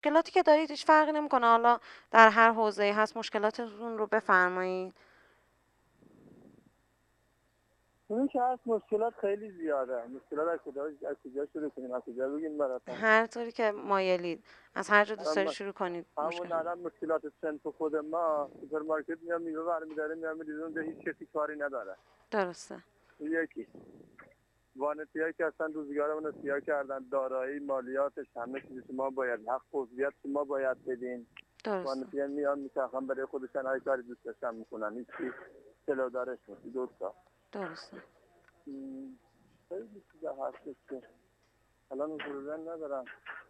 مشکلاتی که دارید هیچ فرقی نمیکنه، حالا در هر حوزه‌ای هست مشکلاتتون رو بفرمایید. اون که هست مشکلات خیلی زیاده. مشکلات از کجا شروع کنیم، از کجا بگیم براتون؟ هر طوری که مایلید، از هر جا دوست دارید الان شروع کنید. همون الان مشکلات صنف خود ما، سوپرمارکت میام میوه برمیداره میام میریزه اونجا، هیچ کسی کاری نداره. درسته. این یکی. وانتیایی که اصلا روزگارمون رو سیاه کردن، دارایی مالیاتش همه چیز شما باید، حق عضویت شما باید بدین. درسته. وانتیایی میان میچرخن برای خودشن هر کاری دوست داشتن میکنن، هیچی سلودارش نیست. دوستا درسته. خیلی چیزا هستش که الان حضور ندارم.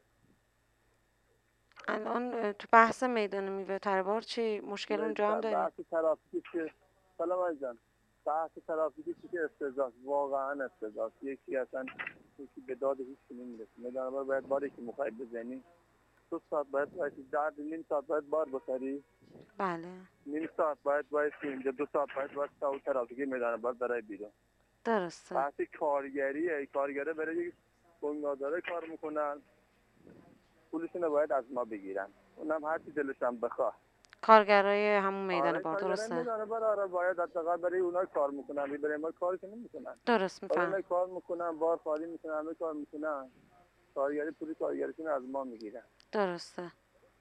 الان تو بحث میدان میوه تربار چی مشکل اونجا هم دارید؟ بحث ترافیکی که سلام عزیزم، بحث ترافیکی که افتضاح، واقعا افتضاح. یکی اصلا یکی به داد هیچ کی نمیرسه. میدانم باید باری که میخوای بزنی 2 ساعت باید وایسی، نیم ساعت باید بار بخری، بله. نیم ساعت باید وایسی اینجا، 2 ساعت باید وایسی تا اون ترافیکی میدانم باید برای بیرون. درسته. بحث کارگریه، کارگره برای یک بنیاداره کار میکنن، پولشون رو باید از ما بگیرن، اونم هر چی دلشون بخواه. کارگرای همون میدان آره بار، کارگره درسته. میدانه آره باید حداقل برای اونا کار میکنن، برای ما کار که نمیکنن. درست برای میفهم. اونا کار میکنن، بار خالی میکنن، همه کار میکنن، کارگری پولی کارگریشون از ما میگیرن. درسته.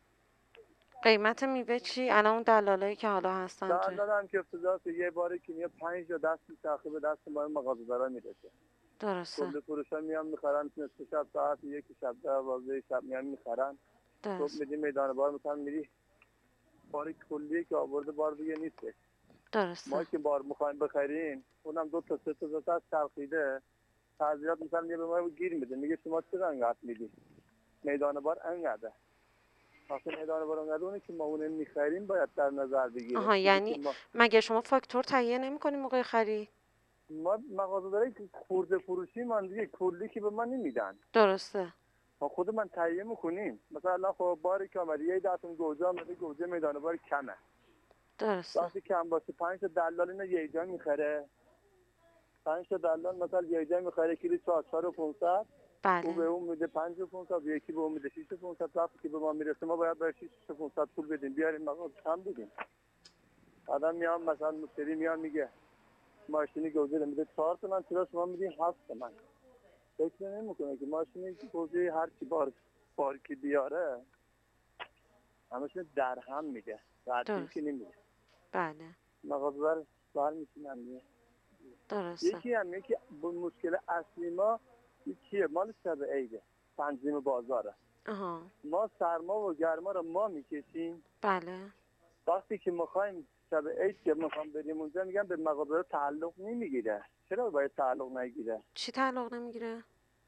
قیمت میوه چی الان اون دلالایی که حالا هستن توی؟ دارم که افتضاح، یه باری که میاد 5 تا دست میچرخه به دست ما مغازه‌دارا میرسه. درسته. کل فروشا میان میخرن، نصف شب ساعت 1 شب 12 شب میان میخرن. صبح درست. میدی میدان بار مثلا میری بار کلی که آورده بار دیگه نیست. ما درسته. که بار میخوایم بخریم اونم 2 تا 3 تا دست چرخیده، تعذیرات مثلا یه به ما گیر میده، میگه شما چرا انقدر میدی؟ میدان بار انقدر. وقتی میدان بار انقدر، اونی که ما اون میخریم باید در نظر بگیره. آها، چیزی که یعنی ما مگه شما فاکتور تهیه نمی‌کنید موقع خرید؟ مغازه داره که خورده فروشی من دیگه کلی که به من نمیدن. درسته. ما خود من تهیه میکنیم. مثلا خب باری که آمده یه دستون گوجه آمده، گوجه میدان بار کمه. درسته. وقتی کم باشه 5 تا دلال اینو یه جا میخره. 5 تا دلال مثلا یه جا میخره کیلو 4500، او به بله. اون میده 5500، یکی به اون میده 6500. وقتی که به ما میرسه ما باید برای 6500 پول بدیم بیاریم مغازه کم بدیم. آدم میام مثلا مشتری میاد میگه ماشینی گوجه میده 4 تومن، چرا شما میدین 7 تومن؟ فکر نمیکنه که ماشینی گوجه هر کی بار کی بیاره همشون در هم میده، تعطیل که درست. نمیده. بله. مغازه بر میشینن. درسته. یکی مشکل اصلی ما چیه؟ مال شب عیده، تنظیم بازاره. آها. ما سرما و گرما رو ما میکشیم. بله. وقتی که میخوایم شب عید که میخوام بریم اونجا میگم به مغازه تعلق نمیگیره. چرا باید تعلق نگیره؟ چی تعلق نمیگیره؟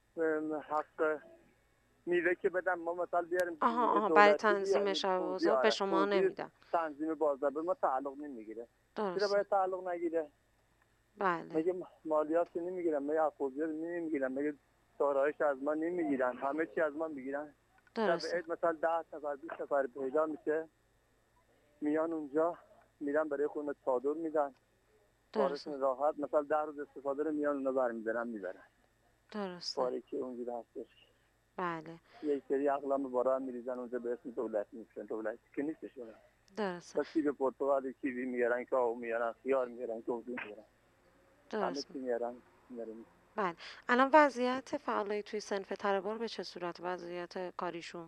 حق میوه که بدم ما مثلا بیاریم آها میوه آها، برای دولتی تنظیم بیاریم شب توزیع، بازار به آره شما توزیع نمیدن. تنظیم بازار به ما تعلق نمیگیره. چرا درسته. باید تعلق نگیره؟ بله. مگه مالیات نمیگیرن؟ مگه حقوقیات نمیگیرن؟ مگه داراییش از ما نمیگیرن؟ همه چی از ما میگیرن. شب درسته. عید مثلا 10 نفر 20 نفر پیدا میشه، میان اونجا میرن برای خونه چادر میدن، درسته. کارشون راحت، مثلا 10 روز استفاده رو میان اونا برمیدارن میبرن. درسته. کاری که اونجوری هستش. بله. یک سری اقلام بارا میریزن اونجا به اسم دولت میشن، دولتی که نیستش. درسته. تا سیب پرتقال کیوی میارن، کاهو میارن، خیار میارن، گوجه میارن، همه درسته. چی میارن. بله. الان وضعیت فعالای توی صنف تربار به چه صورت؟ وضعیت کاریشون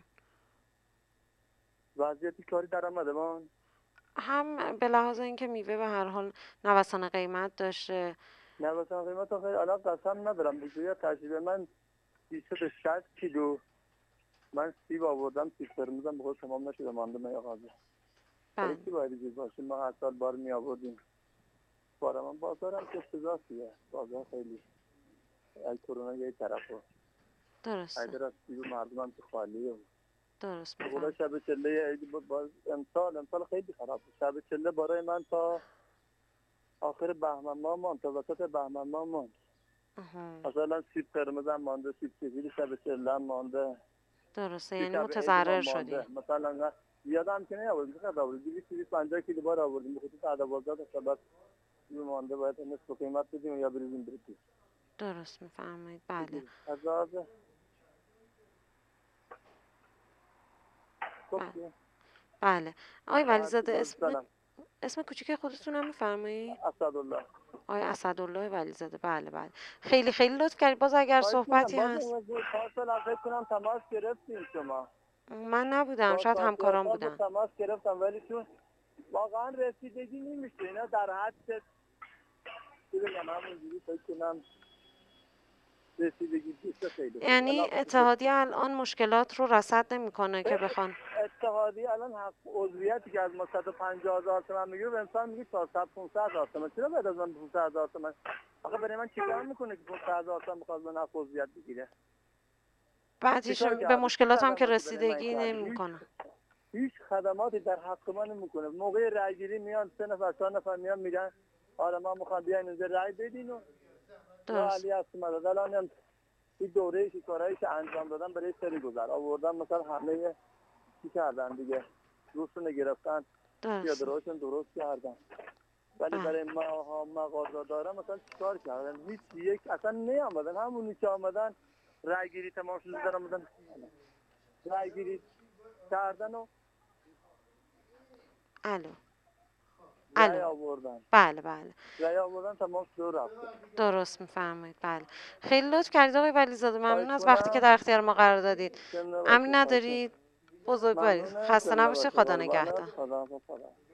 وضعیتی کاری در آمده من هم به لحاظ اینکه میوه به هر حال نوسان قیمت داشته. نوسان قیمت آخه الان قسم ندارم بگویا تجربه من 260 کیلو من سیب آوردم، سیب قرمزم به خود تمام نشده مانده من آقازه. برای بله. چی باید چیز باشه؟ ما هر سال بار می آوردیم. بارم بازارم که افتضاحیه، بازار خیلی ای کرونا یه طرفه، ای درسته. در از سیب مردم هم که خالیه. درست خدا میفهم. شب چله عید باز امسال خیلی خراب بود. شب چله برای من تا آخر بهمن ماه ماند، تا وسط بهمن ماه ماند. مثلا سیب قرمزم مانده، سیب سفید شب چله هم مانده، درسته، که یعنی شب عید ما متضرر مانده. شدی. مثلا یادم که نیاورد چقدر آوردیم، 250 کیلو بار آوردیم، بخاطر تعداد بازار شب مانده باید نصف قیمت بدیم یا بریزیم بریزیم. درست میفرمایید. بله. از لحاظ خب بله دیگه. بله. آقای ولیزاده عرض دارم. اسم کوچیک خودتون هم میفرمایید؟ اسدالله. آقای اسدالله ولیزاده. بله بله. خیلی خیلی لطف کردید. باز اگر خواهش می‌کنم صحبتی باز هست. پارسال فکر کنم تماس گرفتین شما من نبودم، با شاید همکاران سازیاسا بودن. تماس گرفتم ولی چون واقعا رسیدگی نمیشه اینا در حد چی بگم همونجوری فکر کنم رسیدگی دوست خیلی خوبه یعنی اتحادیه الان مشکلات رو رصد نمیکنه که بخوان. اتحادیه الان حق عضویتی که از ما 150,000 تومان میگیره به انسان میگه 400 500,000 تومان. چرا بعد از من 500,000 تومان؟ آخه برای من چیکار میکنه که 500,000 تومان بخواد من حق عضویت بگیره؟ بعدش چیکار به کرده؟ چه مشکلات هم که خدماتی برای من رسیدگی کرده؟ نمیکنه. هیچ خدماتی در حق من نمیکنه. موقع رای گیری میان 3 نفر 4 نفر میان میگن آره ما میخوام بیاین اینجا رای بدین و درست. علی هستم الان هم این دوره کارهایی که انجام دادن برای سری گذر آوردن مثلا همه چی کردن دیگه روشون گرفتن درست. پیاده روشون درست کردن ولی بله. برای ما مغازه دارم مثلا چیکار کردن هیچ یک اصلا نیامدن همونی که آمدن رای گیری تمام شده دارم آمدن رای گیری کردن و الو. رای الو. آوردن بله بله. رای آوردن تمام شده و رفته. درست میفرمایید. بله. خیلی لطف کردید آقای ولیزاده. ممنون خواهش از وقتی که کنم در اختیار ما قرار دادید. سمنه امین باشید. خواهش ندارید. بزرگوارید. ممنونه خسته سمنه نباشه. باشید خدا قربانت نگهدار. خدا